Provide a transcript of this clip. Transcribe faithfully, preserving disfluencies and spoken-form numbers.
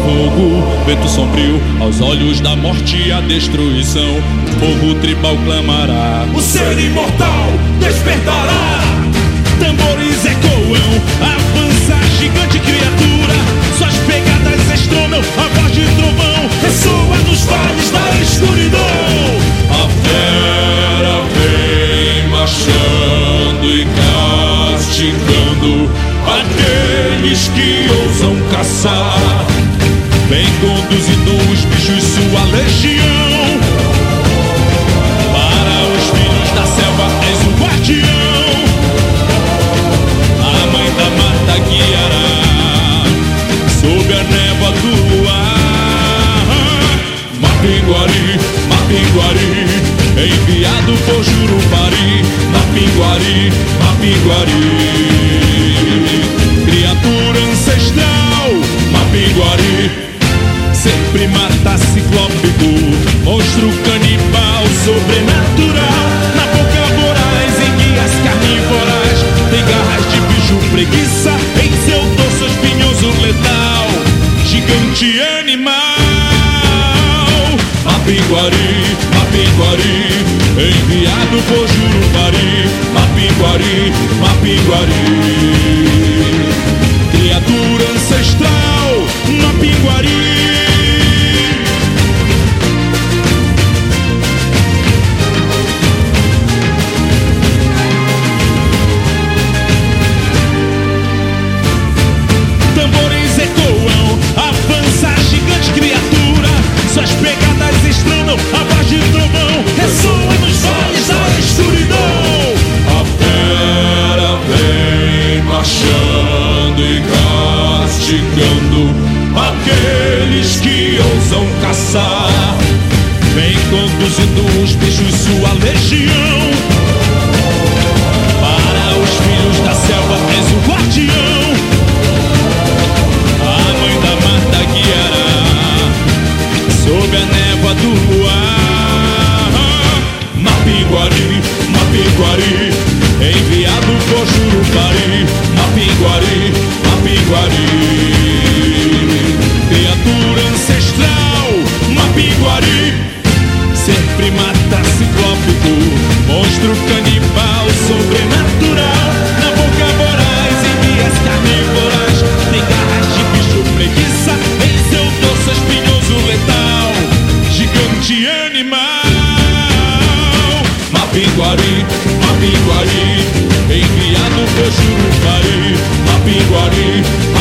fogo, vento sombrio, aos olhos da morte e a destruição. Fogo tribal clamará, o ser imortal despertará. Tambores ecoam, avança a gigante criatura. Suas pegadas estronam, a voz de trovão ressoa nos vales da escuridão. A fera vem marchando e castigando aqueles que ousam caçar. Vem conduzindo os bichos sua legião. Para os filhos da selva és o guardião. A mãe da mata guiará sob a névoa do luar. Mapinguari, Mapinguari, enviado por Jurupari. Mapinguari, Mapinguari, criatura ancestral. Mapinguari, sempre mata ciclópico, monstro canibal sobrenatural. Na boca voraz, em guias carnívoras, tem garras de bicho preguiça, em seu dorso espinhoso letal, gigante animal. Mapinguari, Mapinguari, enviado por Jurupari. Mapinguari, Mapinguari, criatura ancestral. Mapinguari. Tambores ecoam, avança a gigante criatura. Suas pegadas estranham, a voz de trovão ressoa nos vales da escuridão. A fera vem marchando e castigando aqueles que ousam caçar. Vem conduzindo os bichos sua legião. Para os filhos da selva és o guardião. A mãe da mata guiará sob a névoa do luar. Mapinguari, Mapinguari, enviado por Jurupari. Mapinguari, Mapinguari, criatura ancestral. Mapinguari, sempre mata ciclópico, monstro canibal sobrenatural. Na boca voraz, em guias carnívoras, tem garras de bicho preguiça, em seu dorso espinhoso letal, gigante animal. Mapinguari, Mapinguari, enviado por Jurupari. Mapinguari,